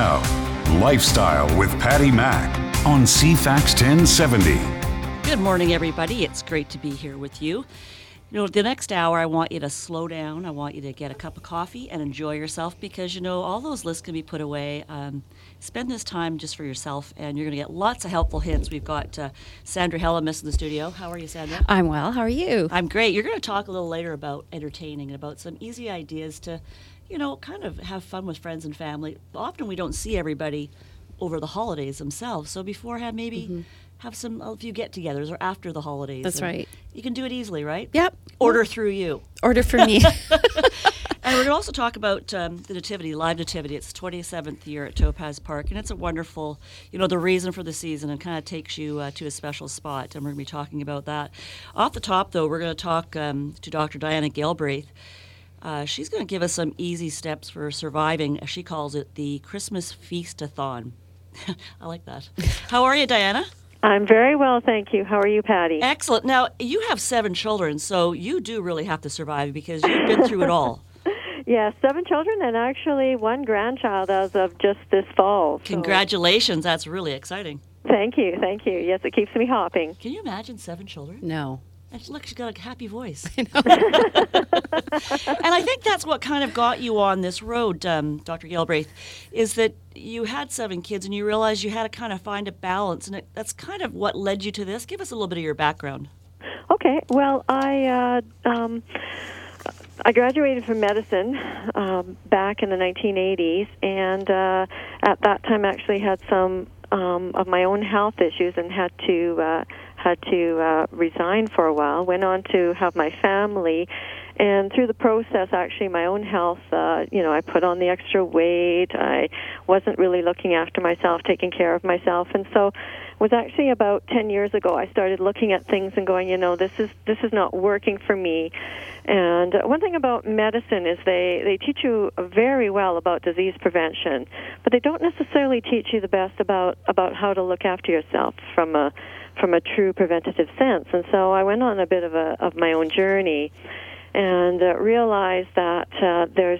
now, Lifestyle with Patty Mack on CFAX 1070. Good morning, everybody. It's great to be here with you. You know, the next hour, I want you to slow down. I want you to get a cup of coffee and enjoy yourself because, you know, all those lists can be put away. Spend this time just for yourself, and you're going to get lots of helpful hints. We've got Sandra Hellemis in the studio. How are you, Sandra? I'm well. How are you? I'm great. You're going to talk a little later about entertaining and about some easy ideas to, you know, kind of have fun with friends and family. Often we don't see everybody over the holidays themselves, so beforehand maybe have a few get-togethers or after the holidays. That's right. You can do it easily, right? Yep. Order through you. Order for me. And we're going to also talk about the Nativity, Live Nativity. It's the 27th year at Topaz Park, and it's a wonderful, you know, the reason for the season, and kind of takes you to a special spot, and we're going to be talking about that. Off the top, though, we're going to talk to Dr. Diana Galbraith. She's going to give us some easy steps for surviving, as she calls it, the Christmas Feast-a-thon. I like that. How are you, Diana? I'm very well, thank you. How are you, Patty? Excellent. Now, you have 7 children, so you do really have to survive because you've been through it all. Yeah, 7 children and actually 1 grandchild as of just this fall. Congratulations. That's really exciting. Thank you. Yes, it keeps me hopping. Can you imagine 7 children? No. And look, she's got a happy voice. I know. And I think that's what kind of got you on this road, Dr. Galbraith, is that you had 7 kids and you realized you had to kind of find a balance, and that's kind of what led you to this. Give us a little bit of your background. Okay. Well, I graduated from medicine back in the 1980s, and at that time actually had some of my own health issues and had to resign for a while. Went on to have my family, and through the process, actually, my own health, I put on the extra weight. I wasn't really looking after myself, taking care of myself, and so it was actually about 10 years ago I started looking at things and going, this is not working for me. And one thing about medicine is they teach you very well about disease prevention, but they don't necessarily teach you the best about how to look after yourself from a true preventative sense. And so I went on a bit of my own journey and realized that there's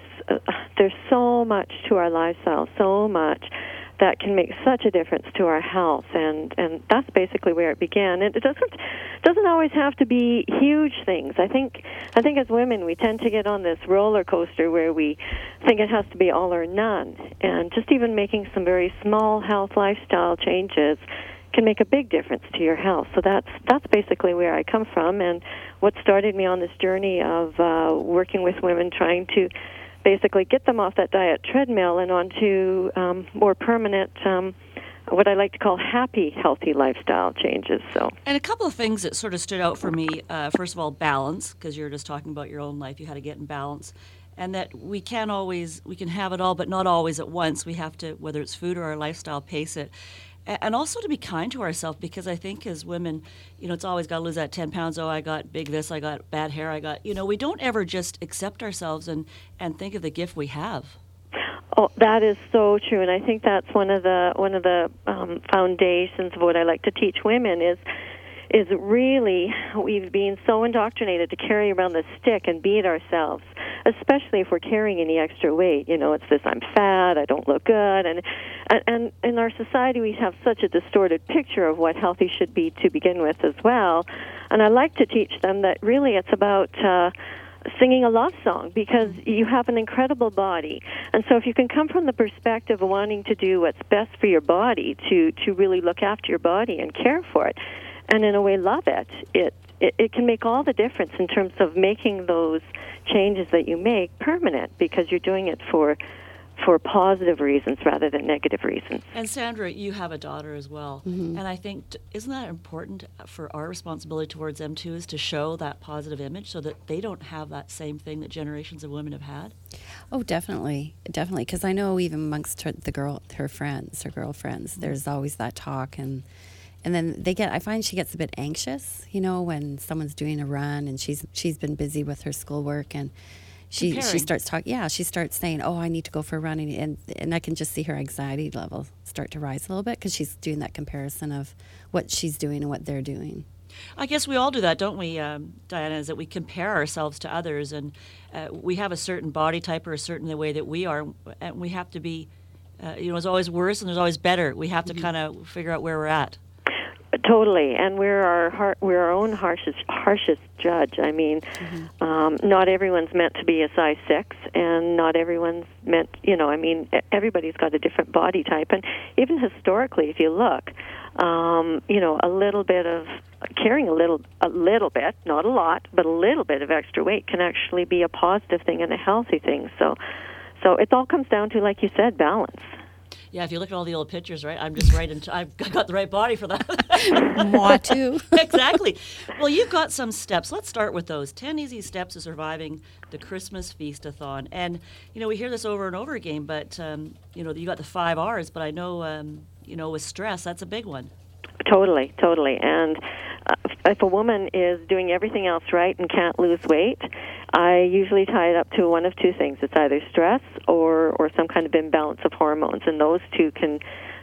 so much to our lifestyle, so much that can make such a difference to our health, and that's basically where it began. And it doesn't always have to be huge things. I think as women we tend to get on this roller coaster where we think it has to be all or none, and just even making some very small health lifestyle changes can make a big difference to your health. So that's basically where I come from, and what started me on this journey of working with women, trying to basically get them off that diet treadmill and onto more permanent, what I like to call happy, healthy lifestyle changes. So, and a couple of things that sort of stood out for me. First of all, balance, because you're just talking about your own life. You had to get in balance. And that we can have it all, but not always at once. We have to, whether it's food or our lifestyle, pace it. And also to be kind to ourselves, because I think as women, it's always got to lose that 10 pounds. Oh, I got big this, I got bad hair, we don't ever just accept ourselves and think of the gift we have. Oh, that is so true, and I think that's one of the foundations of what I like to teach women is really, we've been so indoctrinated to carry around the stick and beat ourselves, especially if we're carrying any extra weight. It's this, I'm fat, I don't look good, and in our society we have such a distorted picture of what healthy should be to begin with as well. And I like to teach them that really it's about singing a love song, because you have an incredible body. And so if you can come from the perspective of wanting to do what's best for your body, to really look after your body and care for it, and in a way love it can make all the difference in terms of making those changes that you make permanent, because you're doing it for positive reasons rather than negative reasons. And Sandra, you have a daughter as well. Mm-hmm. And I think, isn't that important for our responsibility towards them too, is to show that positive image so that they don't have that same thing that generations of women have had? Oh, definitely. Because I know even amongst her girlfriends, there's always that talk, and then I find she gets a bit anxious, when someone's doing a run and she's been busy with her schoolwork, and she starts talking. Yeah, she starts saying, "Oh, I need to go for a run," and I can just see her anxiety level start to rise a little bit because she's doing that comparison of what she's doing and what they're doing. I guess we all do that, don't we, Diana, is that we compare ourselves to others, and we have a certain body type or a certain the way that we are, and we have to be There's always worse and there's always better. We have to kind of figure out where we're at. Totally, and we're our own harshest judge. I mean, not everyone's meant to be a size 6, and not everyone's meant. Everybody's got a different body type, and even historically, if you look, a little bit of carrying a little bit, not a lot, but a little bit of extra weight can actually be a positive thing and a healthy thing. So it all comes down to, like you said, balance. Yeah, if you look at all the old pictures, right, I'm just right I've got the right body for that. Moi too. Exactly. Well, you've got some steps. Let's start with those 10 easy steps to surviving the Christmas Feast-a-thon. And, we hear this over and over again, but, you got the 5 R's, but I know, with stress, that's a big one. Totally. And if a woman is doing everything else right and can't lose weight, I usually tie it up to one of two things. It's either stress or some kind of imbalance of hormones, and those two can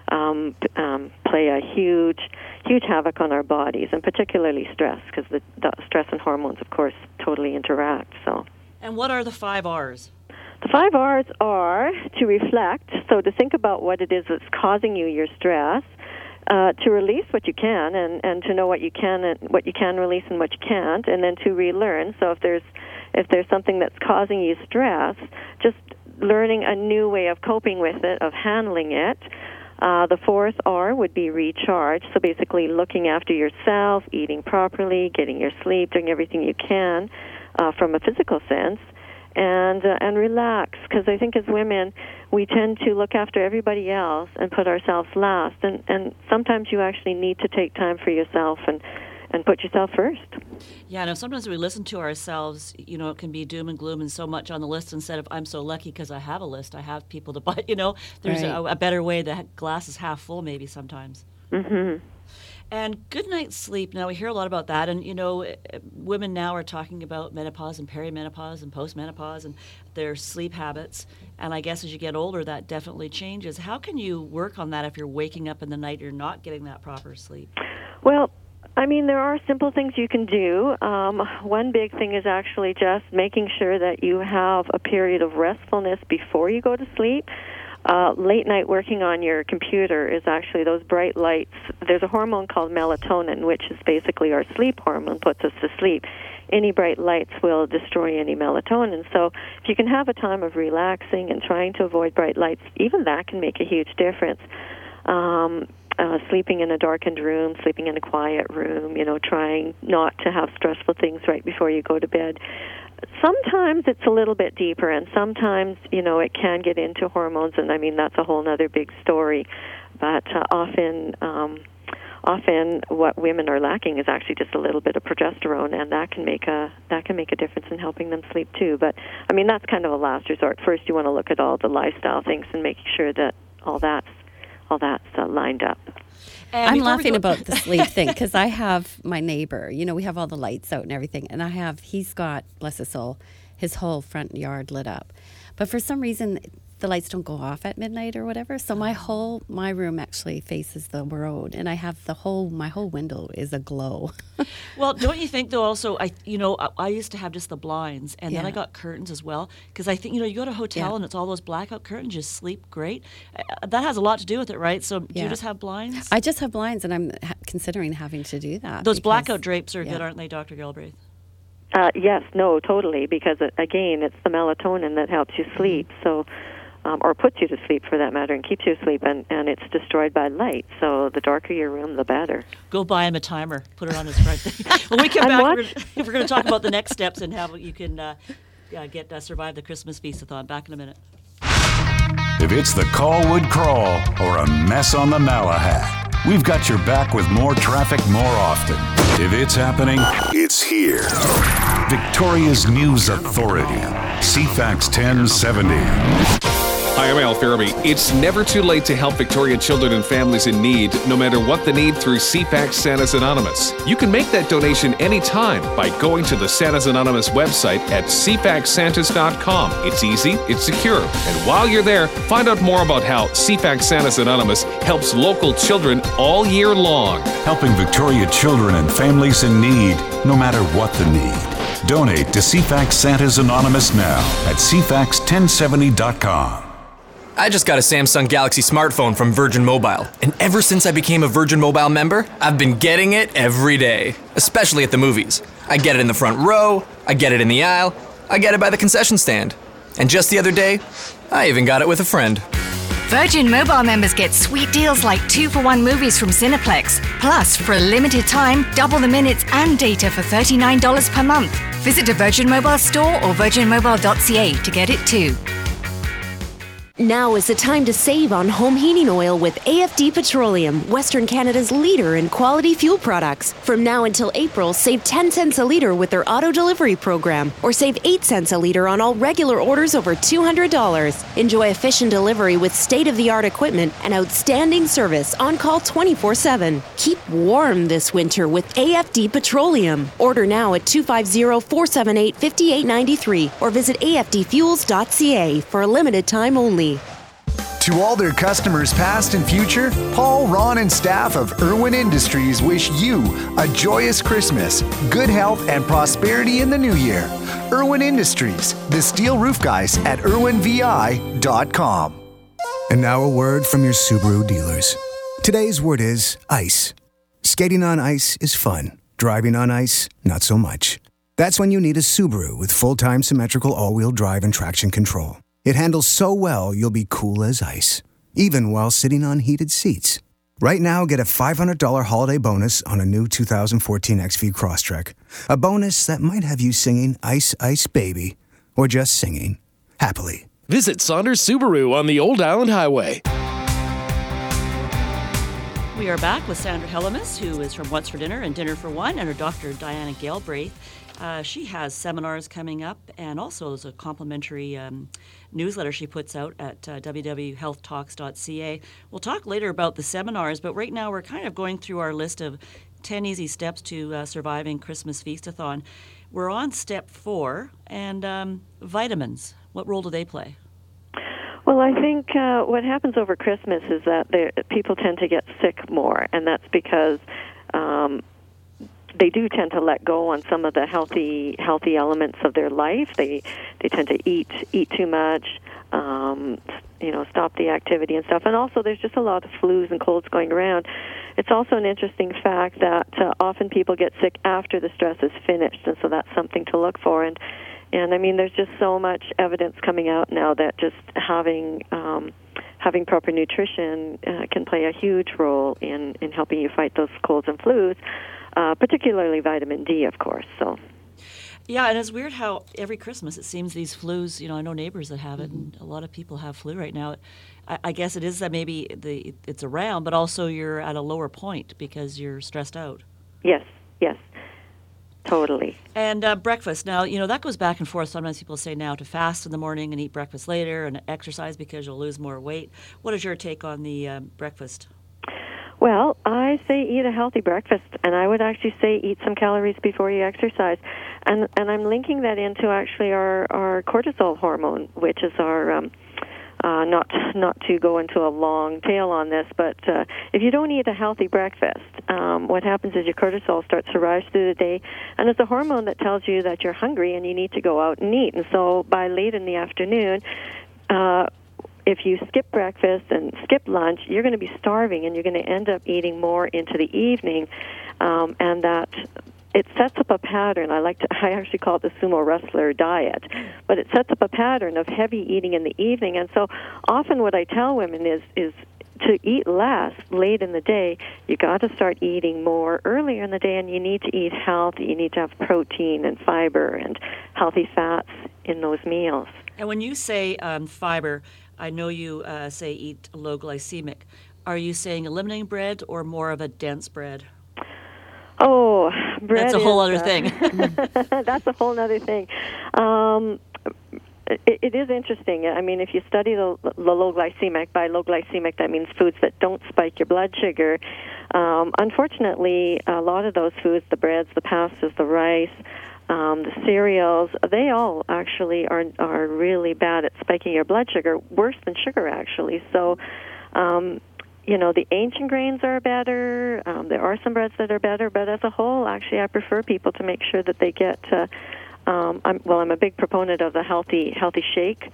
play a huge havoc on our bodies, and particularly stress, because the stress and hormones, of course, totally interact. So. And what are the 5 R's? The 5 R's are to reflect, so to think about what it is that's causing you your stress, to release what you can, and to know what you can release and what you can't, and then to relearn. So if there's something that's causing you stress, just learning a new way of coping with it, of handling it. The 4th R would be recharge. So basically looking after yourself, eating properly, getting your sleep, doing everything you can from a physical sense. And relax, because I think as women we tend to look after everybody else and put ourselves last, and sometimes you actually need to take time for yourself and put yourself first. Yeah, no, sometimes we listen to ourselves, it can be doom and gloom and so much on the list instead of I'm so lucky because I have a list, I have people to buy, there's right. a better way, the glass is half full maybe sometimes. Mm-hmm. And good night's sleep. Now, we hear a lot about that. And, women now are talking about menopause and perimenopause and postmenopause and their sleep habits. And I guess as you get older, that definitely changes. How can you work on that if you're waking up in the night, you're not getting that proper sleep? Well, I mean, there are simple things you can do. One big thing is actually just making sure that you have a period of restfulness before you go to sleep. Late night working on your computer is actually those bright lights. There's a hormone called melatonin, which is basically our sleep hormone, puts us to sleep. Any bright lights will destroy any melatonin. So if you can have a time of relaxing and trying to avoid bright lights, even that can make a huge difference. Sleeping in a darkened room, sleeping in a quiet room, trying not to have stressful things right before you go to bed. Sometimes it's a little bit deeper, and sometimes, it can get into hormones, and I mean, that's a whole other big story. But often what women are lacking is actually just a little bit of progesterone, and that can make a difference in helping them sleep too. But I mean, that's kind of a last resort. First, you want to look at all the lifestyle things and making sure that all that's lined up. I'm laughing about the sleep thing because I have my neighbor, we have all the lights out and everything, and he's got, bless his soul, his whole front yard lit up. But for some reason, the lights don't go off at midnight or whatever. So my room actually faces the road, and I have my whole window is aglow. Well, don't you think though? Also, I used to have just the blinds, and then I got curtains as well, because I think you go to a hotel and it's all those blackout curtains. You sleep great. That has a lot to do with it, right? So do you just have blinds? I just have blinds, and I'm considering having to do that. Those blackout drapes are good, aren't they, Dr. Galbraith? Yes, no, totally, because again, it's the melatonin that helps you sleep. So. Or puts you to sleep, for that matter, and keeps you asleep, and it's destroyed by light. So the darker your room, the better. Go buy him a timer. Put it on his front thing. When we come back, we're going to talk about the next steps and how you can survive the Christmas Feast-a-thon. Back in a minute. If it's the Colwood Crawl or a mess on the Malahat, we've got your back with more traffic more often. If it's happening, it's here. Victoria's News Authority, CFAX 1070. Hi, I'm Al Farabee. It's never too late to help Victoria children and families in need, no matter what the need, through CFAX Santa's Anonymous. You can make that donation anytime by going to the Santa's Anonymous website at cfaxsantas.com. It's easy, it's secure, and while you're there, find out more about how CFAX Santa's Anonymous helps local children all year long. Helping Victoria children and families in need, no matter what the need. Donate to CFAX Santa's Anonymous now at cfax1070.com. I just got a Samsung Galaxy smartphone from Virgin Mobile, and ever since I became a Virgin Mobile member, I've been getting it every day, especially at the movies. I get it in the front row, I get it in the aisle, I get it by the concession stand. And just the other day, I even got it with a friend. Virgin Mobile members get sweet deals like 2-for-1 movies from Cineplex. Plus, for a limited time, double the minutes and data for $39 per month. Visit a Virgin Mobile store or virginmobile.ca to get it too. Now is the time to save on home heating oil with AFD Petroleum, Western Canada's leader in quality fuel products. From now until April, save 10 cents a litre with their auto delivery program, or save 8 cents a litre on all regular orders over $200. Enjoy efficient delivery with state-of-the-art equipment and outstanding service on call 24/7. Keep warm this winter with AFD Petroleum. Order now at 250-478-5893 or visit afdfuels.ca for a limited time only. To all their customers past and future, Paul, Ron, and staff of Irwin Industries wish you a joyous Christmas, good health, and prosperity in the new year. Irwin Industries, the steel roof guys at irwinvi.com. And now a word from your Subaru dealers. Today's word is ice. Skating on ice is fun. Driving on ice, not so much. That's when you need a Subaru with full-time symmetrical all-wheel drive and traction control. It handles so well, you'll be cool as ice, even while sitting on heated seats. Right now, get a $500 holiday bonus on a new 2014 XV Crosstrek. A bonus that might have you singing Ice, Ice Baby, or just singing happily. Visit Saunders Subaru on the Old Island Highway. We are back with Sandra Hellemis, who is from What's for Dinner and Dinner for One, and her Dr. Diana Galbraith. She has seminars coming up, and also there's a complimentary newsletter she puts out at www.healthtalks.ca. We'll talk later about the seminars, but right now we're kind of going through our list of 10 easy steps to surviving Christmas Feast-a-thon. We're on step 4, and vitamins. What role do they play? Well, I think what happens over Christmas is that people tend to get sick more, and that's because they do tend to let go on some of the healthy elements of their life. They tend to eat too much, stop the activity and stuff. And also, there's just a lot of flus and colds going around. It's also an interesting fact that often people get sick after the stress is finished, and so that's something to look for. And I mean, there's just so much evidence coming out now that just having proper nutrition can play a huge role in helping you fight those colds and flus. Particularly vitamin D, of course. So, yeah, and it's weird how every Christmas it seems these flus. I know neighbors that have it, and a lot of people have flu right now. I guess it is that maybe it's around, but also you're at a lower point because you're stressed out. Yes, totally. And breakfast. Now, that goes back and forth. Sometimes people say now to fast in the morning and eat breakfast later, and exercise because you'll lose more weight. What is your take on the breakfast? Well, I say eat a healthy breakfast, and I would actually say eat some calories before you exercise. And I'm linking that into actually our cortisol hormone, which is our not to go into a long tail on this, but if you don't eat a healthy breakfast, what happens is your cortisol starts to rise through the day, and it's a hormone that tells you that you're hungry and you need to go out and eat. And so by late in the afternoon, if you skip breakfast and skip lunch, you're going to be starving, and you're going to end up eating more into the evening, and that it sets up a pattern. I actually call it the sumo wrestler diet, but it sets up a pattern of heavy eating in the evening. And so often what I tell women is to eat less late in the day. You got to start eating more earlier in the day, and you need to eat healthy. You need to have protein and fiber and healthy fats in those meals. And when you say fiber, I know you say eat low glycemic. Are you saying eliminating bread or more of a dense bread? Oh, bread. That's a whole other thing. That's a whole other thing. It is interesting. I mean, if you study the low glycemic, by low glycemic that means foods that don't spike your blood sugar. Unfortunately, a lot of those foods, the breads, the pastas, the rice, the cereals, they all actually are really bad at spiking your blood sugar, worse than sugar actually. So, the ancient grains are better. There are some breads that are better, but as a whole, actually, I prefer people to make sure that they get. I'm a big proponent of the healthy shake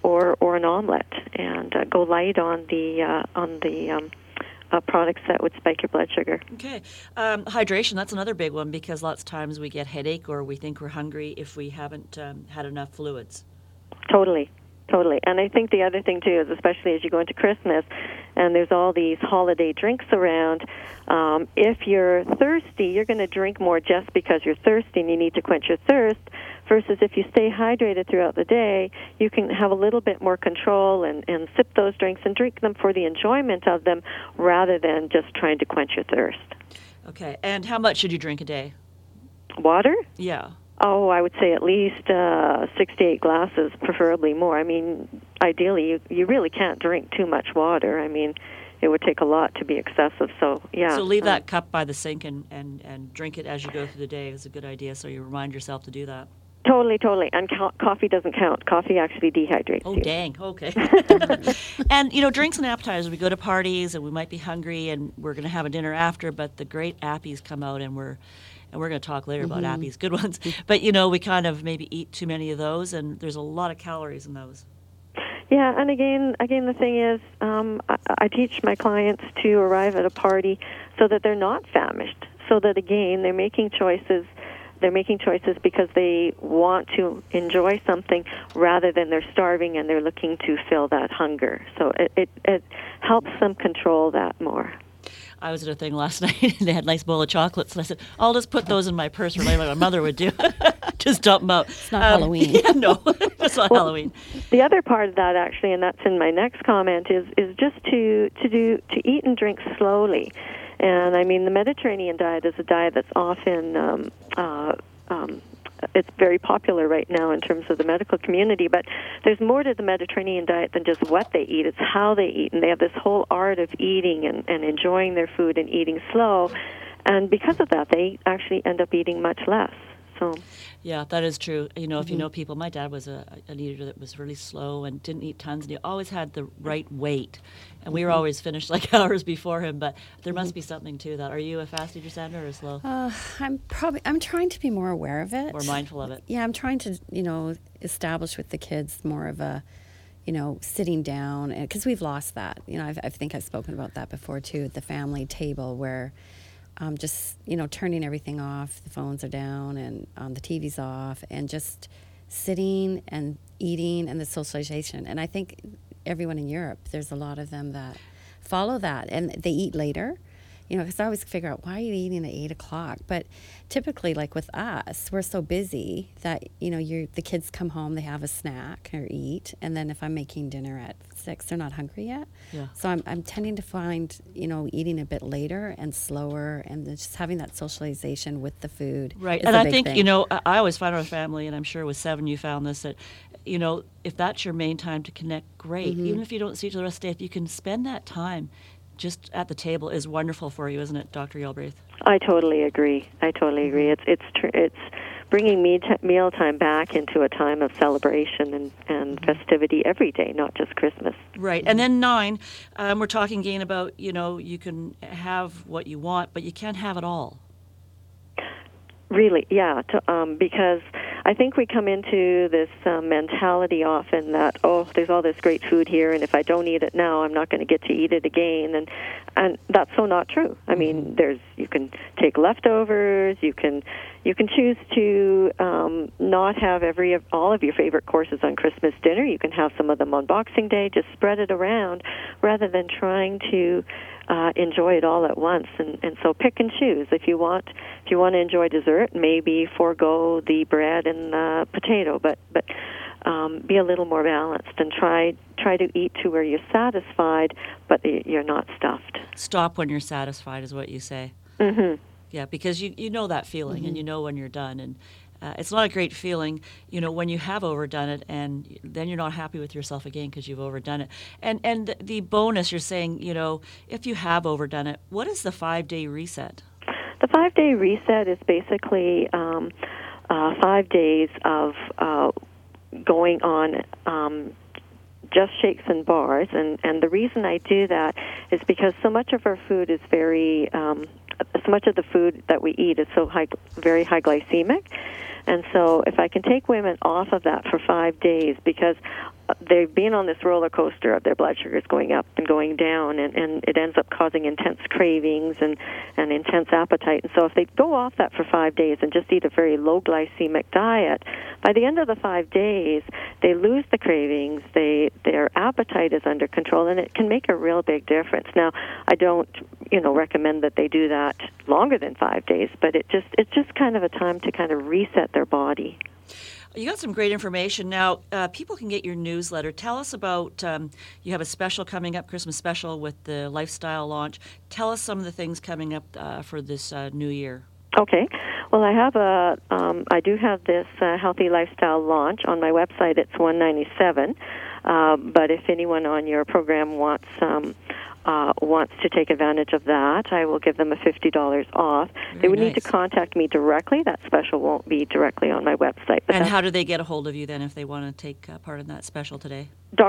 or an omelet, and go light on the products that would spike your blood sugar. Okay. Hydration, that's another big one, because lots of times we get headache or we think we're hungry if we haven't had enough fluids. Totally. And I think the other thing, too, is especially as you go into Christmas and there's all these holiday drinks around, if you're thirsty, you're going to drink more just because you're thirsty and you need to quench your thirst, versus if you stay hydrated throughout the day, you can have a little bit more control and sip those drinks and drink them for the enjoyment of them rather than just trying to quench your thirst. Okay. And how much should you drink a day? Water? Yeah. Oh, I would say at least 6 to 8 glasses, preferably more. I mean, ideally, you really can't drink too much water. I mean, it would take a lot to be excessive. So, yeah. So leave that cup by the sink and drink it as you go through the day is a good idea, so you remind yourself to do that. Totally. And coffee doesn't count. Coffee actually dehydrates you. Oh, dang. Okay. And, drinks and appetizers. We go to parties and we might be hungry and we're going to have a dinner after, but the great appies come out and we're going to talk later about appies, good ones. But, we kind of maybe eat too many of those, and there's a lot of calories in those. Yeah, and again, the thing is, I teach my clients to arrive at a party so that they're not famished, so that, again, they're making choices. They're making choices because they want to enjoy something rather than they're starving and they're looking to fill that hunger. So it helps them control that more. I was at a thing last night, and they had a nice bowl of chocolates, and I said, I'll just put those in my purse like my mother would do. Just dump them out. It's not Halloween. Yeah, no, it's not Halloween. The other part of that, actually, and that's in my next comment, is just to eat and drink slowly. And, I mean, the Mediterranean diet is a diet that's often it's very popular right now in terms of the medical community, but there's more to the Mediterranean diet than just what they eat. It's how they eat, and they have this whole art of eating and enjoying their food and eating slow, and because of that, they actually end up eating much less. So, yeah, that is true. If you know people, my dad was an eater that was really slow and didn't eat tons, and he always had the right weight. And we were always finished like hours before him, but there must be something to that. Are you a fast eater, Sandra, or slow? I'm trying to be more aware of it. More mindful of it. Yeah, I'm trying to, establish with the kids more of a, sitting down, because we've lost that. I think I've spoken about that before too, at the family table where just, turning everything off, the phones are down and the TV's off, and just sitting and eating and the socialization. And I think everyone in Europe, there's a lot of them that follow that, and they eat later. Because I always figure out, why are you eating at 8 o'clock? But typically, like with us, we're so busy that, the kids come home, they have a snack or eat, and then if I'm making dinner at 6, they're not hungry yet. Yeah. So I'm tending to find, eating a bit later and slower, and just having that socialization with the food. Right. Is And a I big think, thing. I always find our family, and I'm sure with 7 you found this, that, if that's your main time to connect, great. Even if you don't see each other the rest of the day, if you can spend that time just at the table is wonderful for you, isn't it, Dr. Galbraith? I totally agree. It's bringing mealtime back into a time of celebration and festivity every day, not just Christmas. Right. And then 9, we're talking again about, you can have what you want, but you can't have it all. Really, yeah, because I think we come into this mentality often that, there's all this great food here, and if I don't eat it now, I'm not going to get to eat it again, and that's so not true. I mean, you can take leftovers, you can choose to not have all of your favorite courses on Christmas dinner. You can have some of them on Boxing Day. Just spread it around rather than trying to enjoy it all at once, and so pick and choose. If you want to enjoy dessert, maybe forego the bread and the potato, but be a little more balanced and try to eat to where you're satisfied, but you're not stuffed. Stop when you're satisfied is what you say. Mm-hmm. Yeah, because you know that feeling, and you know when you're done, and it's not a great feeling, when you have overdone it, and then you're not happy with yourself again because you've overdone it. And the bonus, you're saying, if you have overdone it, what is the 5-day reset? The 5-day reset is basically 5 days of going on just shakes and bars, and the reason I do that is because so much of our food is so much of the food that we eat is very high glycemic. And so if I can take women off of that for 5 days, because they've been on this roller coaster of their blood sugars going up and going down, and it ends up causing intense cravings and intense appetite. And so if they go off that for 5 days and just eat a very low glycemic diet, by the end of the 5 days, they lose the cravings, their appetite is under control, and it can make a real big difference. Now, I don't, recommend that they do that longer than 5 days, but it's just kind of a time to kind of reset their body. You got some great information. Now, people can get your newsletter. Tell us about, you have a special coming up, Christmas special with the lifestyle launch. Tell us some of the things coming up for this new year. Okay. Well, I do have this healthy lifestyle launch on my website. It's $197. But if anyone on your program wants to take advantage of that, I will give them a $50 off. They would need to contact me directly. That special won't be directly on my website. And how do they get a hold of you then if they want to take part in that special today?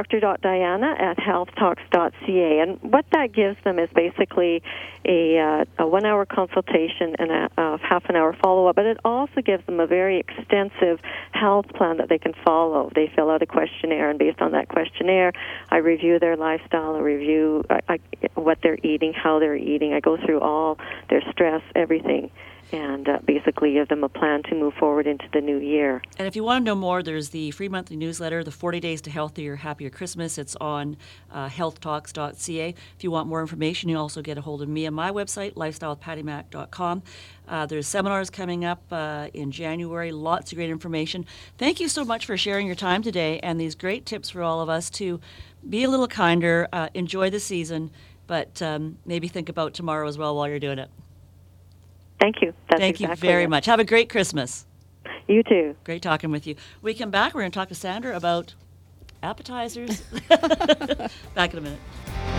Dr.Diana@healthtalks.ca. And what that gives them is basically a 1 hour consultation and a half an hour follow-up, but it also gives them a very extensive health plan that they can follow. They fill out a questionnaire, and based on that questionnaire, I review their lifestyle, I review what they're eating, how they're eating. I go through all their stress, everything, and basically give them a plan to move forward into the new year. And if you want to know more, there's the free monthly newsletter, the 40 Days to Healthier, Happier Christmas. It's on healthtalks.ca. If you want more information, you also get a hold of me on my website, lifestylewithpattymac.com. There's seminars coming up in January, lots of great information. Thank you so much for sharing your time today and these great tips for all of us to be a little kinder, enjoy the season, but maybe think about tomorrow as well while you're doing it. Thank you. Thank you very much. Have a great Christmas. You too. Great talking with you. We come back, we're going to talk to Sandra about appetizers. Back in a minute.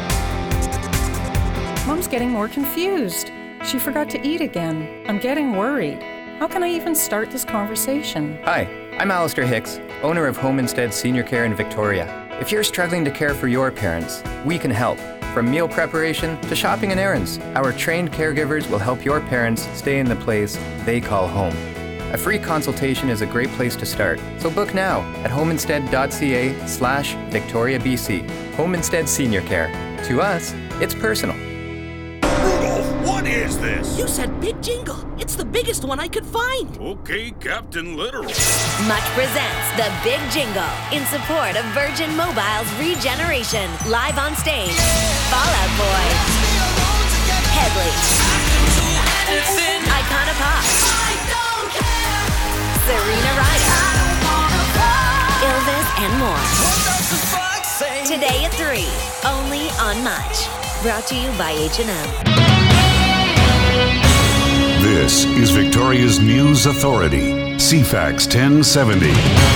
Mom's getting more confused. She forgot to eat again. I'm getting worried. How can I even start this conversation? Hi, I'm Alistair Hicks, owner of Home Instead Senior Care in Victoria. If you're struggling to care for your parents, we can help. From meal preparation to shopping and errands, our trained caregivers will help your parents stay in the place they call home. A free consultation is a great place to start, so book now at homeinstead.ca/VictoriaBC. Home Instead Senior Care. To us, it's personal. Rudolph, what is this? You said Big Jingle. It's the biggest one I could find. Okay, Captain Literal. Much presents the Big Jingle in support of Virgin Mobile's regeneration. Live on stage, Fall Out Boy, Headley, Icona Pop, Serena Ryder, Elvis, and more. Today at 3, only on Much. Brought to you by H&M. This is Victoria's News Authority, CFAX 1070.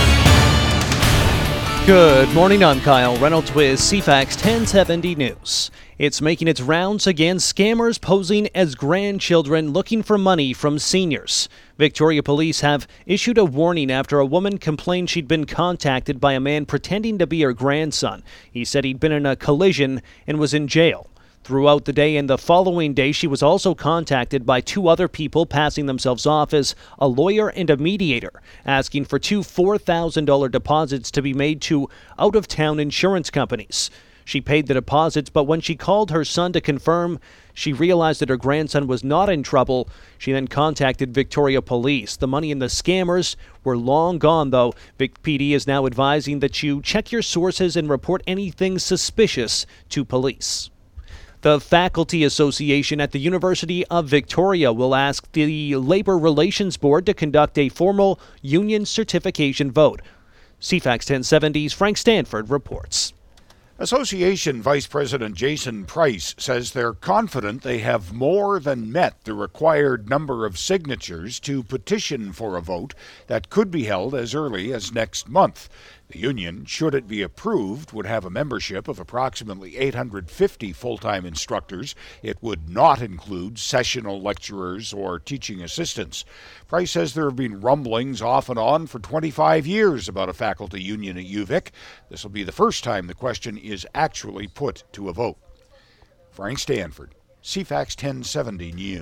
Good morning, I'm Kyle Reynolds with CFAX 1070 News. It's making its rounds again, scammers posing as grandchildren looking for money from seniors. Victoria police have issued a warning after a woman complained she'd been contacted by a man pretending to be her grandson. He said he'd been in a collision and was in jail. Throughout the day and the following day, she was also contacted by 2 other people passing themselves off as a lawyer and a mediator, asking for 2 $4,000 deposits to be made to out-of-town insurance companies. She paid the deposits, but when she called her son to confirm she realized that her grandson was not in trouble, she then contacted Victoria Police. The money and the scammers were long gone, though. Vic PD is now advising that you check your sources and report anything suspicious to police. The Faculty Association at the University of Victoria will ask the Labor Relations Board to conduct a formal union certification vote. CFAX 1070's Frank Stanford reports. Association Vice President Jason Price says they're confident they have more than met the required number of signatures to petition for a vote that could be held as early as next month. The union, should it be approved, would have a membership of approximately 850 full-time instructors. It would not include sessional lecturers or teaching assistants. Price says there have been rumblings off and on for 25 years about a faculty union at UVic. This will be the first time the question is actually put to a vote. Frank Stanford, CFAX 1070 News.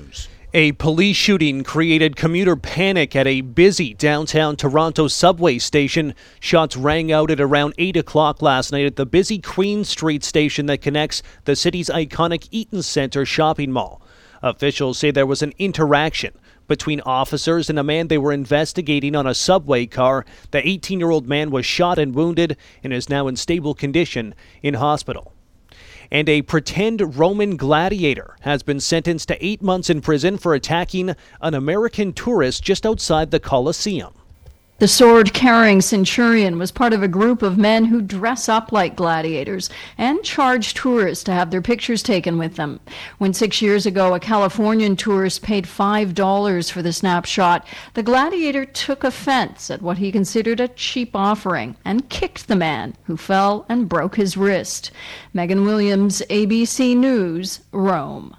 A police shooting created commuter panic at a busy downtown Toronto subway station. Shots rang out at around 8 o'clock last night at the busy Queen Street station that connects the city's iconic Eaton Centre shopping mall. Officials say there was an interaction between officers and a man they were investigating on a subway car. The 18-year-old man was shot and wounded and is now in stable condition in hospital. And a pretend Roman gladiator has been sentenced to 8 months in prison for attacking an American tourist just outside the Colosseum. The sword-carrying centurion was part of a group of men who dress up like gladiators and charge tourists to have their pictures taken with them. When 6 years ago a Californian tourist paid $5 for the snapshot, the gladiator took offense at what he considered a cheap offering and kicked the man, who fell and broke his wrist. Megan Williams, ABC News, Rome.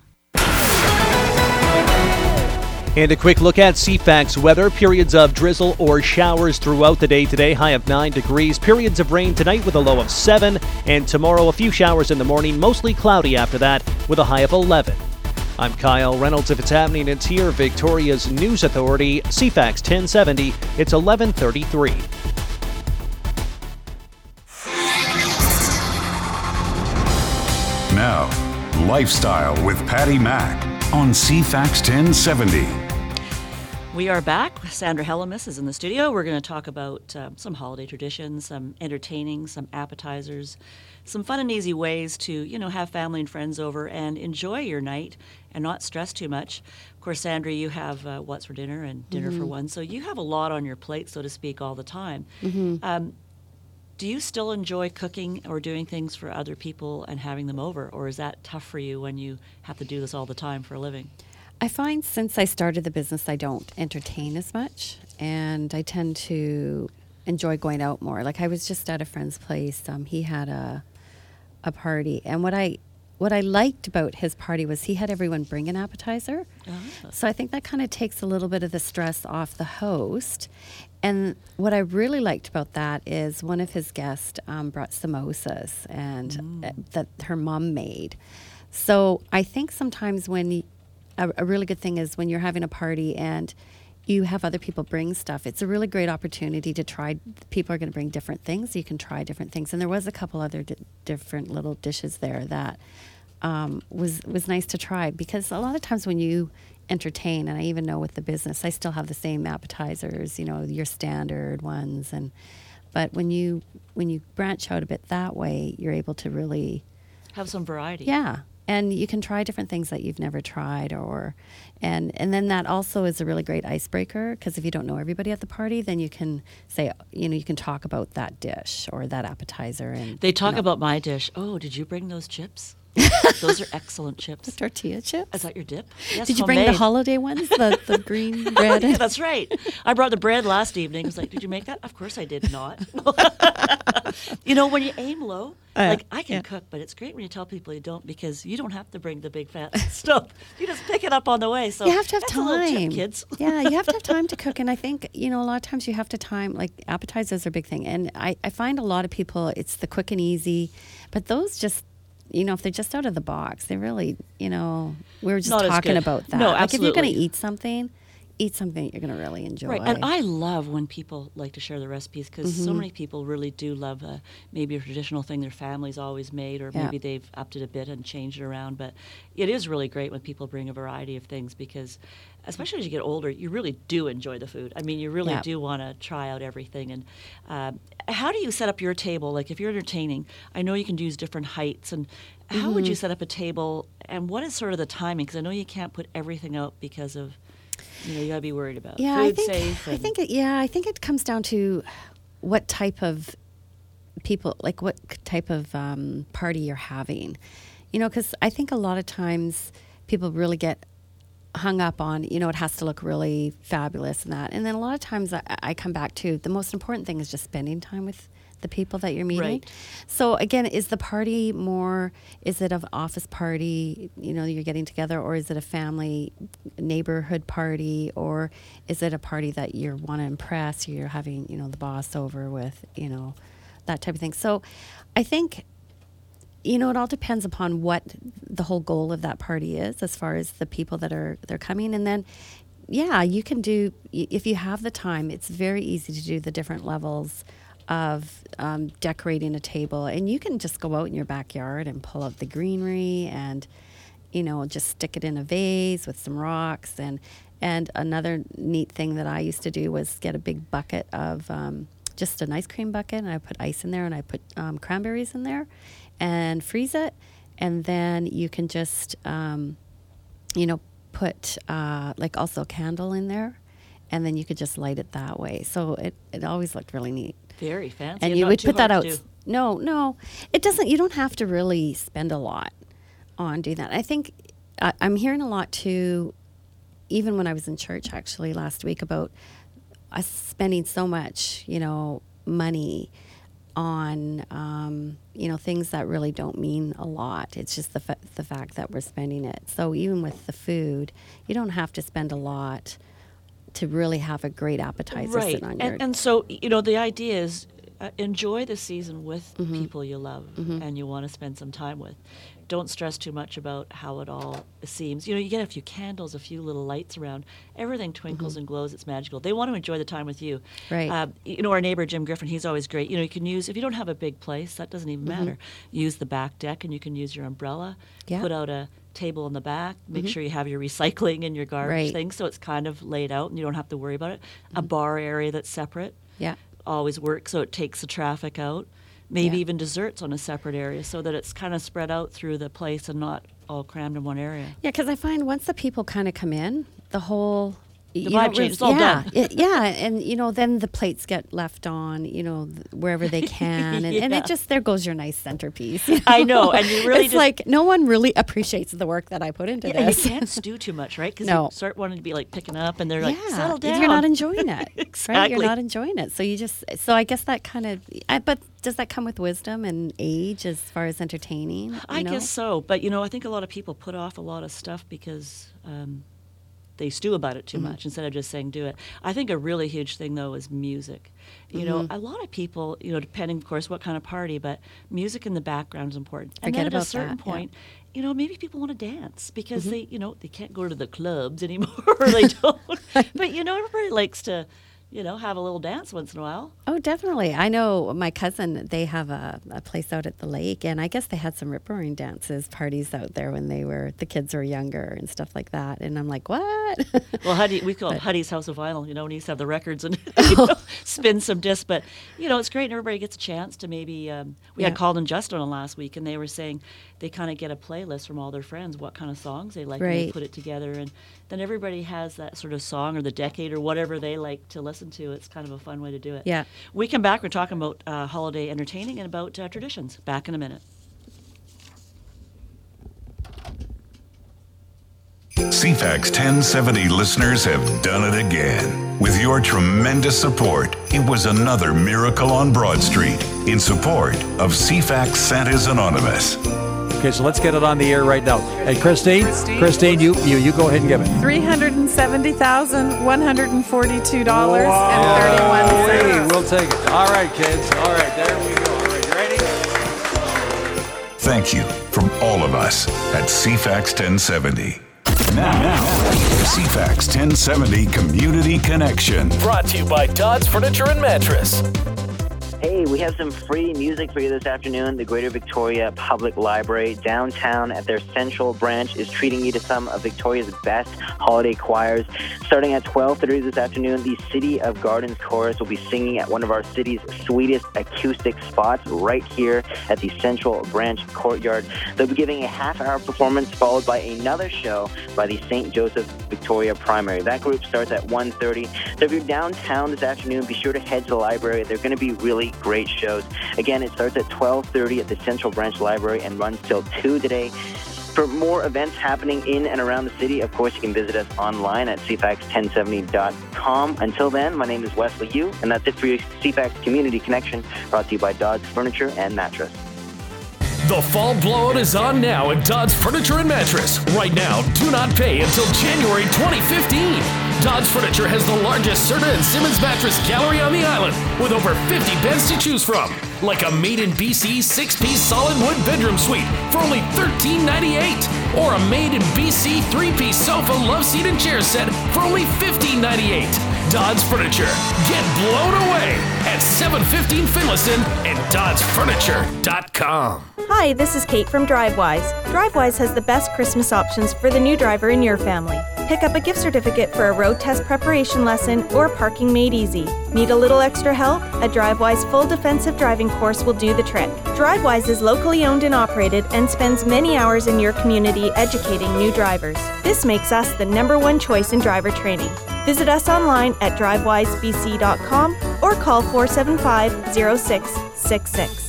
And a quick look at CFAX weather. Periods of drizzle or showers throughout the day today, high of 9 degrees. Periods of rain tonight with a low of 7. And tomorrow, a few showers in the morning, mostly cloudy after that with a high of 11. I'm Kyle Reynolds. If it's happening, it's here. Victoria's News Authority, CFAX 1070. It's 11:33. Now, Lifestyle with Patty Mack on CFAX 1070. We are back. Sandra Hellemis is in the studio. We're going to talk about some holiday traditions, some entertaining, some appetizers, some fun and easy ways to, have family and friends over and enjoy your night and not stress too much. Of course, Sandra, you have what's for dinner and dinner for one, so you have a lot on your plate, so to speak, all the time. Do you still enjoy cooking or doing things for other people and having them over, or is that tough for you when you have to do this all the time for a living? I find since I started the business, I don't entertain as much, and I tend to enjoy going out more. Like I was just at a friend's place. He had a party, and what I liked about his party was he had everyone bring an appetizer. So I think that kind of takes a little bit of the stress off the host. And what I really liked about that is one of his guests brought samosas and that her mom made. So I think sometimes when a really good thing is when you're having a party and you have other people bring stuff, it's a really great opportunity to try. People are going to bring different things. You can try different things. And there was a couple other different little dishes there that was nice to try, because a lot of times when you entertain, and I even know with the business, I still have the same appetizers, your standard ones. But when you branch out a bit that way, you're able to really have some variety. Yeah. And you can try different things that you've never tried, and then that also is a really great icebreaker, because if you don't know everybody at the party, then you can say, you can talk about that dish or that appetizer. And they talk about my dish. Oh, did you bring those chips? Those are excellent chips. The tortilla chips? Is that your dip? Yes, did you homemade. bring the holiday ones, the green bread? Yeah, that's right. I brought the bread last evening. I was like, did you make that? Of course I did not. When you aim low, I can cook, but it's great when you tell people you don't, because you don't have to bring the big fat stuff. You just pick it up on the way. So you have to have that's a little time, tip, kids. Yeah, you have to have time to cook. And I think, a lot of times you have to time, like appetizers are a big thing. And I find a lot of people, it's the quick and easy, but those just, if they're just out of the box, they really, we were just talking about that. No, like absolutely. if you're going to eat something you're going to really enjoy. Right, and I love when people like to share the recipes, because so many people really do love maybe a traditional thing their family's always made, or maybe they've upped it a bit and changed it around. But it is really great when people bring a variety of things, because especially as you get older, you really do enjoy the food. I mean, you really do want to try out everything. And how do you set up your table? Like if you're entertaining, I know you can use different heights, and how would you set up a table, and what is sort of the timing? Because I know you can't put everything out because of, you got to be worried about food safe. I think it comes down to what type of people, like what type of party you're having. Because I think a lot of times people really get hung up on, it has to look really fabulous and that. And then a lot of times I come back to the most important thing is just spending time with the people that you're meeting. Right. So again, is the party more, is it an office party, you're getting together, or is it a family neighborhood party, or is it a party that you want to impress, you're having, the boss over with, that type of thing. So I think it all depends upon what the whole goal of that party is, as far as the people they're coming. And then, you can do, if you have the time, it's very easy to do the different levels of decorating a table. And you can just go out in your backyard and pull out the greenery and, just stick it in a vase with some rocks. And another neat thing that I used to do was get a big bucket of just an ice cream bucket, and I put ice in there, and I put cranberries in there and freeze it. And then you can just, put also a candle in there, and then you could just light it that way. So it always looked really neat. Very fancy. And you would put that out. No, it doesn't. You don't have to really spend a lot on doing that. I think I'm hearing a lot too, even when I was in church actually last week, about us spending so much, money on, things that really don't mean a lot. It's just the fact that we're spending it. So even with the food, you don't have to spend a lot to really have a great appetizer sitting on your... And so, the idea is enjoy the season with people you love and you want to spend some time with. Don't stress too much about how it all seems. You get a few candles, a few little lights around. Everything twinkles and glows. It's magical. They want to enjoy the time with you. Right. Our neighbor, Jim Griffin, he's always great. You can use, if you don't have a big place, that doesn't even matter. Use the back deck, and you can use your umbrella. Yeah. Put out a table in the back. Make sure you have your recycling and your garbage things, so it's kind of laid out and you don't have to worry about it. A bar area that's separate. Yeah. Always works, so it takes the traffic out. Maybe even desserts on a separate area, so that it's kind of spread out through the place and not all crammed in one area. Yeah, because I find once the people kind of come in, the whole... The vibe changes. It's all done. And then the plates get left on, wherever they can, and it just, there goes your nice centerpiece. I know, and you really it's like no one really appreciates the work that I put into this. You can't stew too much, right? Because you start wanting to be like picking up, and they're like, settle down. You're not enjoying it. Exactly. Right? You're not enjoying it. So I guess that kind of, but does that come with wisdom and age as far as entertaining? I guess so, but I think a lot of people put off a lot of stuff because they stew about it too much instead of just saying do it. I think a really huge thing, though, is music. A lot of people, depending, of course, what kind of party, but music in the background is important. And then at a certain point, maybe people want to dance because they can't go to the clubs anymore, or they don't. But, everybody likes to, have a little dance once in a while. Oh, definitely. I know my cousin, they have a place out at the lake, and I guess they had some rip-roaring dances, parties out there when the kids were younger and stuff like that. And I'm like, what? Well, we call it Huddy's House of Vinyl, and he used to have the records and spin some discs. But, it's great, and everybody gets a chance to maybe, we had Calden Just on last week, and they were saying they kind of get a playlist from all their friends, what kind of songs they like, and they put it together. And then everybody has that sort of song or the decade or whatever they like to listen to. It's kind of a fun way to do it. Yeah. We come back, we're talking about holiday entertaining and about traditions. Back in a minute. CFAX 1070 listeners have done it again. With your tremendous support, it was another miracle on Broad Street in support of CFAX Santa's Anonymous. Okay, so let's get it on the air right now. Hey, Christine, you go ahead and give it. $370,142.31. We'll take it. All right, kids. All right, there we go. All right, you ready? Thank you from all of us at CFAX 1070. Now, CFAX 1070 Community Connection. Brought to you by Dodds Furniture and Mattress. Hey, we have some free music for you this afternoon. The Greater Victoria Public Library downtown at their Central Branch is treating you to some of Victoria's best holiday choirs. Starting at 12:30 this afternoon, the City of Gardens Chorus will be singing at one of our city's sweetest acoustic spots right here at the Central Branch Courtyard. They'll be giving a half-hour performance followed by another show by the St. Joseph Victoria Primary. That group starts at 1:30. So if you're downtown this afternoon, be sure to head to the library. They're going to be really great shows. Again, it starts at 12:30 at the Central Branch Library and runs till 2 today. For more events happening in and around the city, of course, you can visit us online at cfax1070.com. Until then, my name is Wesley Yu, and that's it for your CFAX Community Connection, brought to you by Dodds Furniture and Mattress. The fall blowout is on now at Dodds Furniture and Mattress. Right now, do not pay until January 2015. Dodds Furniture has the largest Serta and Simmons mattress gallery on the island, with over 50 beds to choose from. Like a made in BC 6-piece solid wood bedroom suite for only $13.98. Or a made in BC 3-piece sofa, love seat, and chair set for only $15.98. Dodds Furniture. Get blown away at 715 Finlayson and DoddsFurniture.com. Hi, this is Kate from DriveWise. DriveWise has the best Christmas options for the new driver in your family. Pick up a gift certificate for a road test preparation lesson or parking made easy. Need a little extra help? A DriveWise full defensive driving course will do the trick. DriveWise is locally owned and operated and spends many hours in your community educating new drivers. This makes us the #1 choice in driver training. Visit us online at drivewisebc.com or call 475-0666.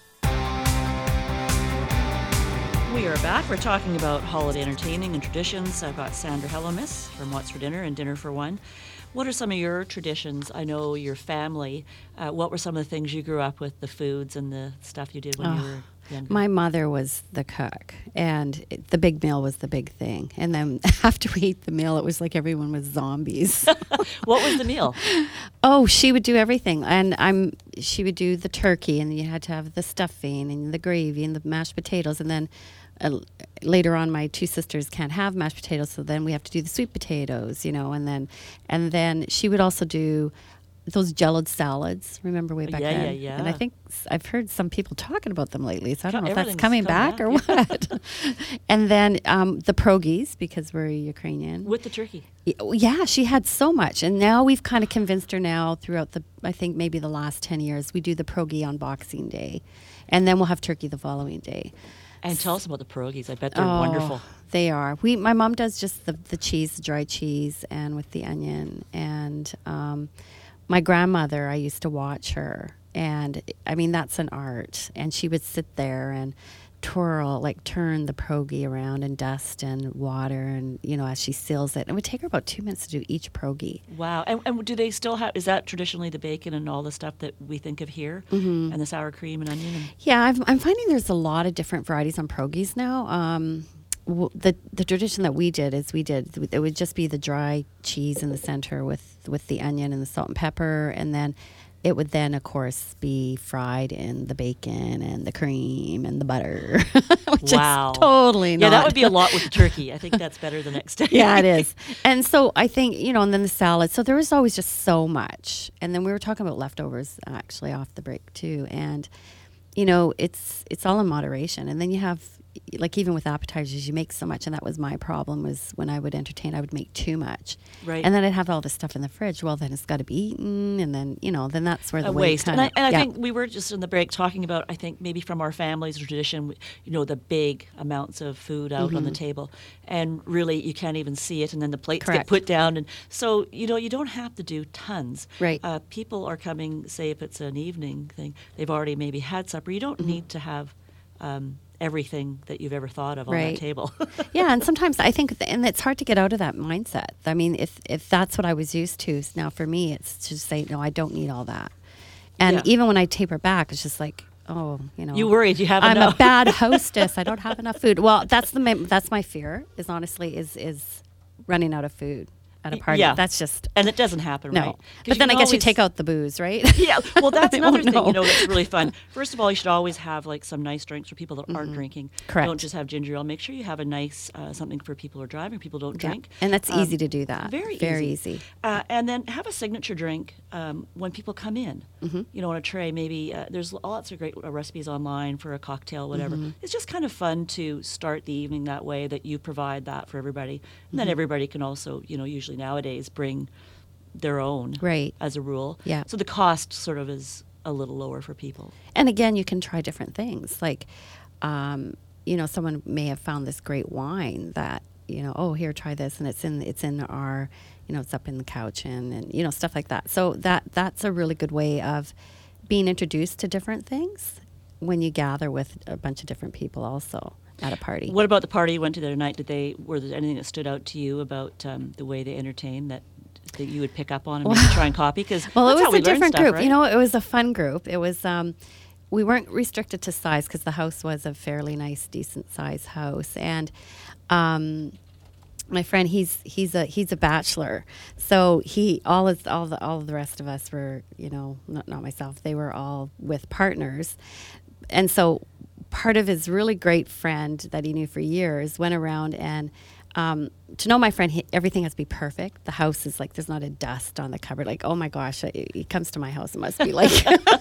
We are back. We're talking about holiday entertaining and traditions. I've got Sandra Hellomis from What's for Dinner and Dinner for One. What are some of your traditions? I know your family. What were some of the things you grew up with, the foods and the stuff you did when you were younger? My mother was the cook, and the big meal was the big thing. And then after we ate the meal, it was like everyone was zombies. What was the meal? Oh, she would do everything. And she would do the turkey, and you had to have the stuffing and the gravy and the mashed potatoes. And then later on, my two sisters can't have mashed potatoes, so then we have to do the sweet potatoes, and then she would also do those jelloed salads. Remember way back then? Yeah. And I think I've heard some people talking about them lately, so I don't know if that's coming back or what. And then the pierogies, because we're Ukrainian. With the turkey. Yeah, she had so much, and now we've kind of convinced her now throughout I think maybe the last 10 years, we do the pierogi on Boxing Day, and then we'll have turkey the following day. And tell us about the pierogies. I bet they're wonderful. They are. My mom does just the cheese, the dry cheese, and with the onion. And my grandmother, I used to watch her. And, I mean, that's an art. And she would sit there and turn the pierogi around in dust and water, and as she seals it. It would take her about 2 minutes to do each pierogi. Wow. And do they still have, is that traditionally the bacon and all the stuff that we think of here? Mm-hmm. And the sour cream and onion? Yeah, I'm finding there's a lot of different varieties on pierogies now. The tradition that we did, it would just be the dry cheese in the center with the onion and the salt and pepper, and then it would then, of course, be fried in the bacon and the cream and the butter. Which wow. Is totally not. Yeah, that would be a lot with the turkey. I think that's better the next day. Yeah, it is. And so I think, and then the salad. So there was always just so much. And then we were talking about leftovers, actually, off the break, too. And, it's all in moderation. And then you have, like, even with appetizers, you make so much. And that was my problem, was when I would entertain, I would make too much. Right. And then I'd have all this stuff in the fridge. Well, then it's got to be eaten. And then, then that's where the waste. And I think we were just in the break talking about, I think maybe from our family's tradition, the big amounts of food out on the table. And really, you can't even see it. And then the plates get put down. And so, you don't have to do tons. Right. People are coming, say if it's an evening thing, they've already maybe had supper. You don't need to have everything that you've ever thought of on that table. Yeah, and sometimes I think, and it's hard to get out of that mindset. I mean, if that's what I was used to, now for me, it's to say, no, I don't need all that. And even when I taper back, it's just like, you worried you have I'm enough. a bad hostess. I don't have enough food. Well, that's my fear, is honestly is running out of food at a party. Yeah. That's just... And it doesn't happen, no. right? But then I guess you take out the booze, right? Yeah. Well, that's another thing, no. that's really fun. First of all, you should always have like some nice drinks for people that aren't drinking. Correct. Don't just have ginger ale. Make sure you have a nice something for people who are driving, people who don't drink. And that's easy to do that. Very easy. And then have a signature drink when people come in. On a tray, maybe. There's lots of great recipes online for a cocktail, whatever. It's just kind of fun to start the evening that way, that you provide that for everybody. And then everybody can also, usually nowadays bring their own, right, as a rule. Yeah. So the cost sort of is a little lower for people. And again, you can try different things. Like, someone may have found this great wine that, here, try this, and it's in our, it's up in the couch and stuff like that. So that's a really good way of being introduced to different things when you gather with a bunch of different people also at a party. What about the party you went to the other night? Were there anything that stood out to you about the way they entertain that you would pick up on and maybe try and copy? Because it was a different group. Right? It was a fun group. It was we weren't restricted to size because the house was a fairly nice, decent size house, and my friend, he's a bachelor, so all the rest of us were, not myself. They were all with partners, and so part of his really great friend that he knew for years went around and. To know my friend, everything has to be perfect. The house is like, there's not a dust on the cupboard. Like, oh my gosh, he comes to my house, it must be like.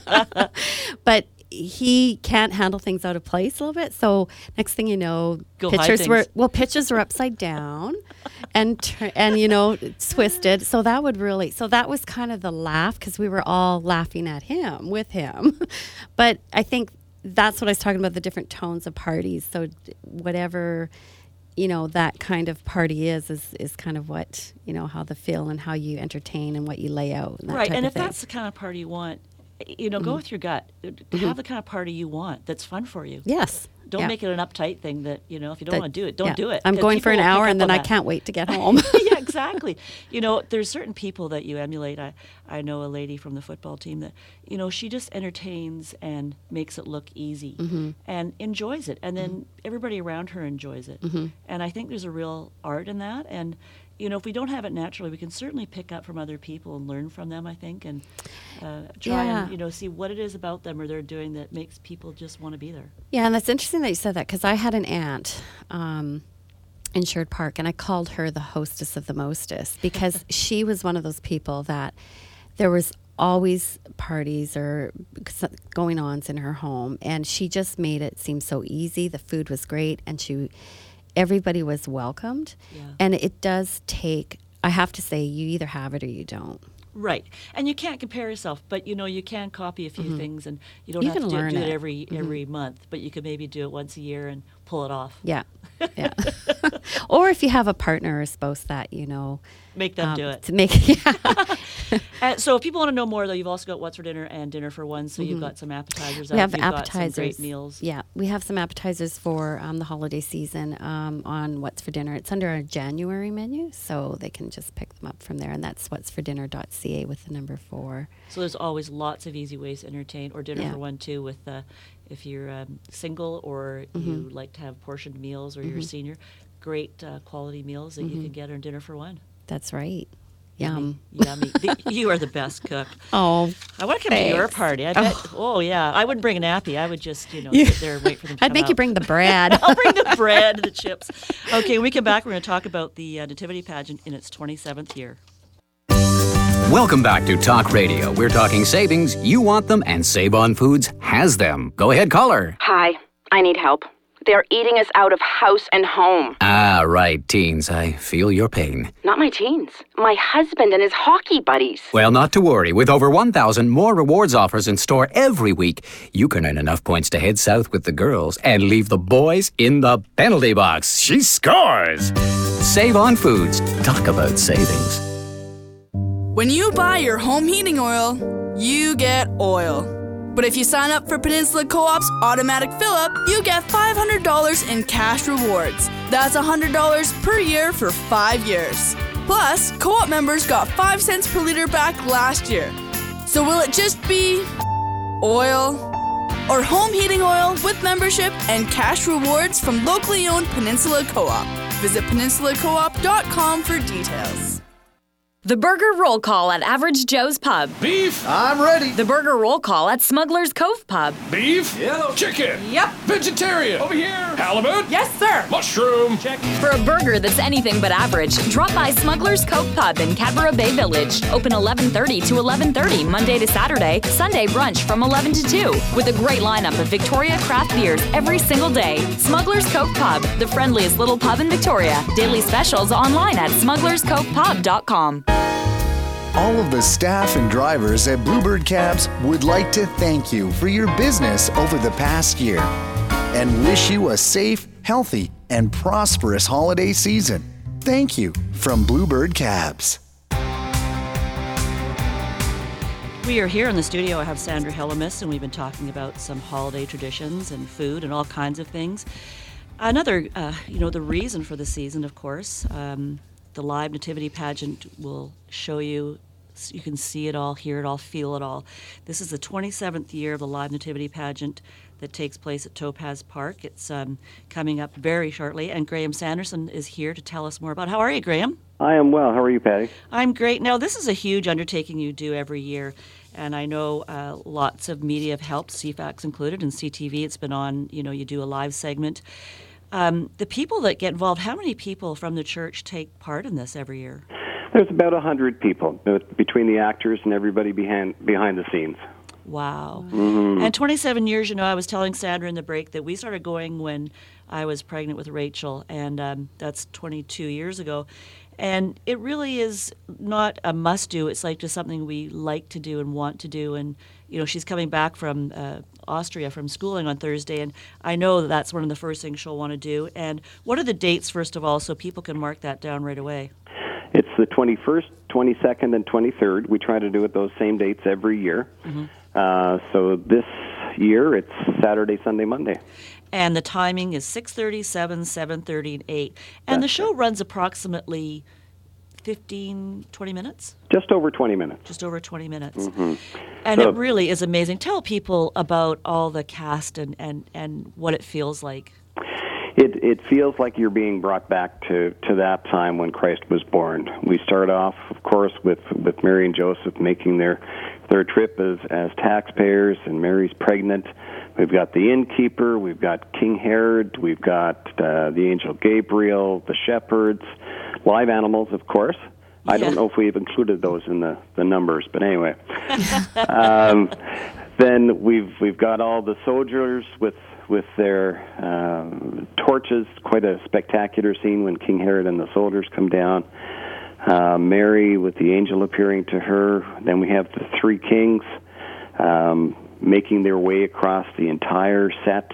But he can't handle things out of place a little bit. So next thing you know, pictures were upside down and twisted. So that was kind of the laugh, because we were all laughing at him with him. But I think that's what I was talking about, the different tones of parties. So whatever that kind of party is kind of what, how the feel and how you entertain and what you lay out. And that right, type and of if thing. that's the kind of party you want, go with your gut. Have the kind of party you want that's fun for you. Yes. Don't make it an uptight thing that, if you don't want to do it, don't do it. I'm going for an hour and then I can't wait to get home. Yeah, exactly. There's certain people that you emulate. I know a lady from the football team that, she just entertains and makes it look easy and enjoys it. And then everybody around her enjoys it. And I think there's a real art in that. And, if we don't have it naturally, we can certainly pick up from other people and learn from them, I think, and try and, see what it is about them or they're doing that makes people just want to be there. Yeah, and that's interesting that you said that, because I had an aunt in Sherwood Park, and I called her the hostess of the mostest, because she was one of those people that there was always parties or going ons in her home, and she just made it seem so easy. The food was great, and everybody was welcomed. Yeah. And it does take, I have to say, you either have it or you don't. Right. And you can't compare yourself, but you can copy a few things, and you don't have to do it every month, but you could maybe do it once a year and pull it off. Yeah. Yeah. Or if you have a partner or spouse that, make them do it. To make So if people want to know more, though, you've also got What's for Dinner and Dinner for One, so you've got some appetizers. We have you've appetizers. Got some great meals. Yeah, we have some appetizers for the holiday season on What's for Dinner. It's under our January menu, so they can just pick them up from there, and that's what'sfordinner.ca with the number 4. So there's always lots of easy ways to entertain, or Dinner for One, too, with if you're single or you like to have portioned meals, or you're a senior, great quality meals that you can get on Dinner for One. That's right. Yum. Yummy. You are the best cook. Oh, I want to come to your party. I bet. Oh, yeah. I wouldn't bring an appy. I would just, sit there and wait for them to I'd make you bring the bread. I'll bring the bread and the chips. Okay, when we come back, we're going to talk about the Nativity Pageant in its 27th year. Welcome back to Talk Radio. We're talking savings. You want them, and Save On Foods has them. Go ahead, caller. Hi, I need help. They're eating us out of house and home. Ah, right, teens. I feel your pain. Not my teens. My husband and his hockey buddies. Well, not to worry. With over 1,000 more rewards offers in store every week, you can earn enough points to head south with the girls and leave the boys in the penalty box. She scores! Save On Foods. Talk about savings. When you buy your home heating oil, you get oil. But if you sign up for Peninsula Co-op's automatic fill-up, you get $500 in cash rewards. That's $100 per year for 5 years. Plus, Co-op members got 5 cents per liter back last year. So will it just be oil? Or home heating oil with membership and cash rewards from locally owned Peninsula Co-op? Visit peninsulacoop.com for details. The Burger Roll Call at Average Joe's Pub. Beef? I'm ready. The Burger Roll Call at Smuggler's Cove Pub. Beef? Yep. Chicken? Yep. Vegetarian? Over here. Halibut? Yes, sir. Mushroom? Check. For a burger that's anything but average, drop by Smuggler's Cove Pub in Cadborough Bay Village. Open 11:30 to 11:30, Monday to Saturday. Sunday brunch from 11 to 2. With a great lineup of Victoria craft beers every single day. Smuggler's Cove Pub, the friendliest little pub in Victoria. Daily specials online at smugglerscovepub.com. All of the staff and drivers at Bluebird Cabs would like to thank you for your business over the past year and wish you a safe, healthy, and prosperous holiday season. Thank you from Bluebird Cabs. We are here in the studio. I have Sandra Hellemis, and we've been talking about some holiday traditions and food and all kinds of things. Another, the reason for the season, of course, the live nativity pageant will show you. You can see it all, hear it all, feel it all. This is the 27th year of the live nativity pageant. that takes place at Topaz Park. It's coming up very shortly, and Graham Sanderson is here to tell us more about it. How are you, Graham? I am well. How are you, Patty? I'm great. Now, this is a huge undertaking you do every year, and I know lots of media have helped, CFAX included, and CTV. It's been on, you do a live segment. The people that get involved, how many people from the church take part in this every year? There's about 100 people between the actors and everybody behind the scenes. Wow. Mm-hmm. And 27 years, I was telling Sandra in the break that we started going when I was pregnant with Rachel, and that's 22 years ago. And it really is not a must-do. It's like just something we like to do and want to do. And, she's coming back from Austria from schooling on Thursday, and I know that's one of the first things she'll want to do. And what are the dates, first of all, so people can mark that down right away? It's the 21st, 22nd, and 23rd. We try to do it those same dates every year. Mm-hmm. So this year, it's Saturday, Sunday, Monday. And the timing is 6:30, 7, 7:30, and 8. And the show runs approximately 15, 20 minutes? Just over 20 minutes. Just over 20 minutes. Mm-hmm. And it really is amazing. Tell people about all the cast and what it feels like. It feels like you're being brought back to that time when Christ was born. We start off, of course, with Mary and Joseph making their trip as taxpayers, and Mary's pregnant. We've got the innkeeper, we've got King Herod, we've got the angel Gabriel, the shepherds, live animals, of course. I don't know if we've included those in the numbers, but anyway. Then we've got all the soldiers with their torches. Quite a spectacular scene when King Herod and the soldiers come down. Mary with the angel appearing to her. Then we have the three kings making their way across the entire set,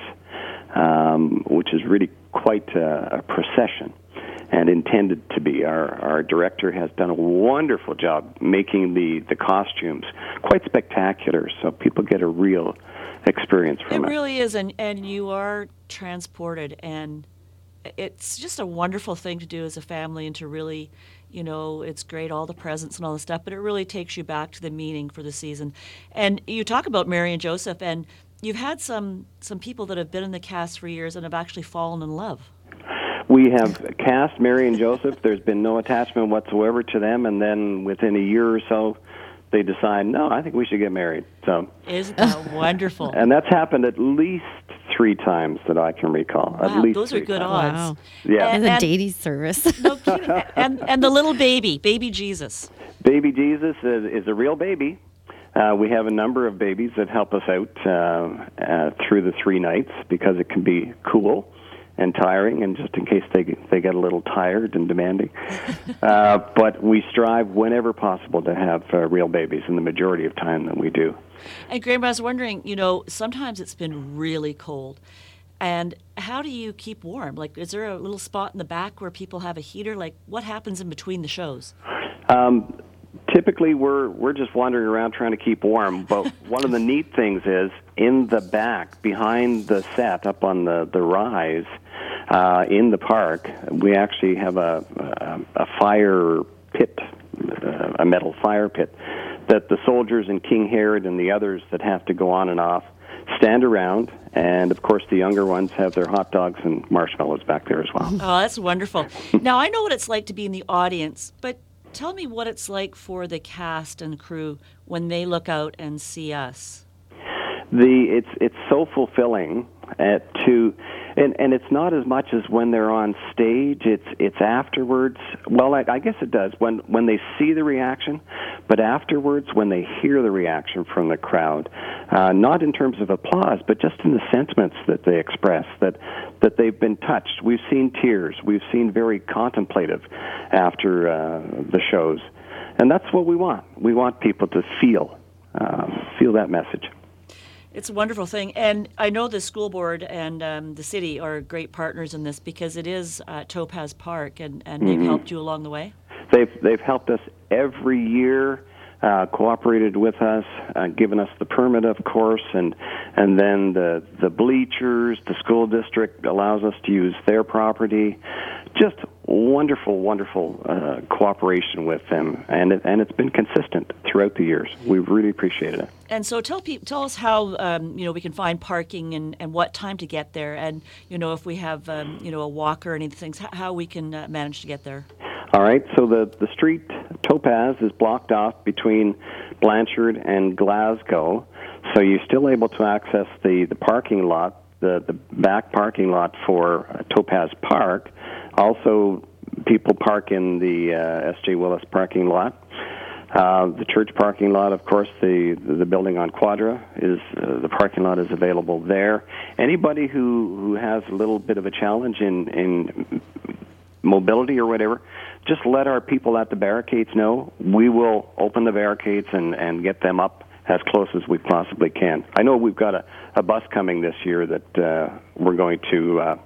which is really quite a procession, and intended to be. Our director has done a wonderful job making the costumes quite spectacular, so people get a real experience from it. It really is, and you are transported, and it's just a wonderful thing to do as a family, and to really, it's great, all the presents and all the stuff, but it really takes you back to the meaning for the season. And you talk about Mary and Joseph, and you've had some people that have been in the cast for years and have actually fallen in love. We have cast Mary and Joseph. There's been no attachment whatsoever to them, and then within a year or so, they decide, no, I think we should get married. So isn't that wonderful? And that's happened at least 3 times that I can recall. Wow, at least those are good odds. Wow. Yeah. And the dating service. No kidding. And the little baby Jesus. Baby Jesus is a real baby. We have a number of babies that help us out through the 3 nights, because it can be cool and tiring, and just in case they get a little tired and demanding. But we strive whenever possible to have real babies, in the majority of time that we do. And Graham, I was wondering, sometimes it's been really cold. And how do you keep warm? Like, is there a little spot in the back where people have a heater? Like, what happens in between the shows? Typically, we're just wandering around trying to keep warm. But one of the neat things is, in the back, behind the set, up on the rise, in the park, we actually have a fire pit, a metal fire pit, that the soldiers and King Herod and the others that have to go on and off stand around, and of course the younger ones have their hot dogs and marshmallows back there as well. Oh, that's wonderful. Now, I know what it's like to be in the audience, but tell me what it's like for the cast and crew when they look out and see us. It's so fulfilling and it's not as much as when they're on stage. It's afterwards. Well, I guess it does when they see the reaction, but afterwards when they hear the reaction from the crowd, not in terms of applause, but just in the sentiments that they express, that they've been touched. We've seen tears. We've seen very contemplative after the shows, and that's what we want. We want people to feel that message. It's a wonderful thing, and I know the school board and the city are great partners in this, because it is Topaz Park, and they've helped you along the way. They've helped us every year, cooperated with us, given us the permit, of course, and then the bleachers. The school district allows us to use their property. Just wonderful, wonderful cooperation with them, and it's been consistent throughout the years. We've really appreciated it. And so tell us how we can find parking and what time to get there, and if we have a walk or anything, how we can manage to get there. All right, so the street Topaz is blocked off between Blanchard and Glasgow, so you're still able to access the parking lot, the back parking lot for Topaz Park. Also, people park in the S.J. Willis parking lot. The church parking lot, of course, the building on Quadra is the parking lot is available there. Anybody who has a little bit of a challenge in mobility or whatever, just let our people at the barricades know. We will open the barricades and get them up as close as we possibly can. I know we've got a bus coming this year that we're going to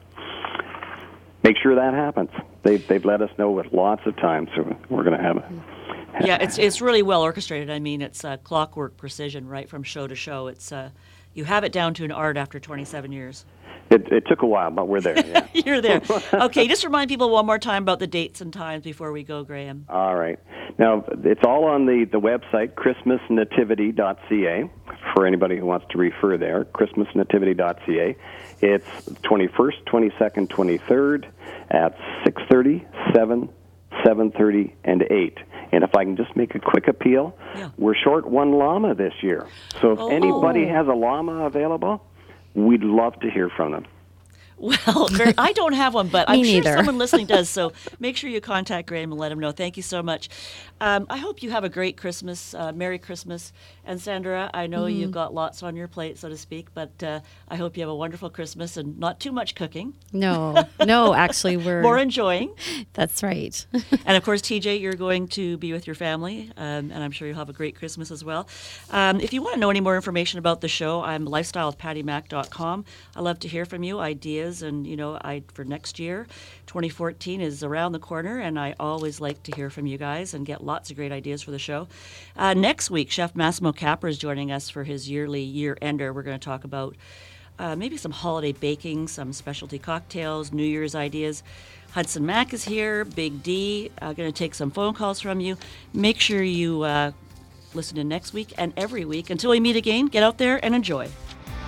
make sure that happens. They've let us know with lots of time, so we're going to have it. Yeah, it's really well orchestrated. I mean, it's clockwork precision, right from show to show. It's you have it down to an art after 27 years. It took a while, but we're there. Yeah. You're there. Okay, just remind people one more time about the dates and times before we go, Graham. All right. Now, it's all on the website, christmasnativity.ca, for anybody who wants to refer there, christmasnativity.ca. It's 21st, 22nd, 23rd at 6:30, 7, 7:30, and 8. And if I can just make a quick appeal, we're short one llama this year. So if anybody has a llama available, we'd love to hear from them. Well, I don't have one, but I'm sure someone listening does. So make sure you contact Graham and let him know. Thank you so much. I hope you have a great Christmas, Merry Christmas. And Sandra, I know you've got lots on your plate, so to speak, but I hope you have a wonderful Christmas and not too much cooking. No, actually we're... More enjoying. That's right. And of course, TJ, you're going to be with your family, and I'm sure you'll have a great Christmas as well. If you want to know any more information about the show, I'm lifestylewithpattymac.com. I love to hear from you, ideas. And, for next year, 2014 is around the corner, and I always like to hear from you guys and get lots of great ideas for the show. Next week, Chef Massimo Capra is joining us for his yearly year-ender. We're going to talk about maybe some holiday baking, some specialty cocktails, New Year's ideas. Hudson Mack is here, Big D, going to take some phone calls from you. Make sure you listen in next week and every week. Until we meet again, get out there and enjoy.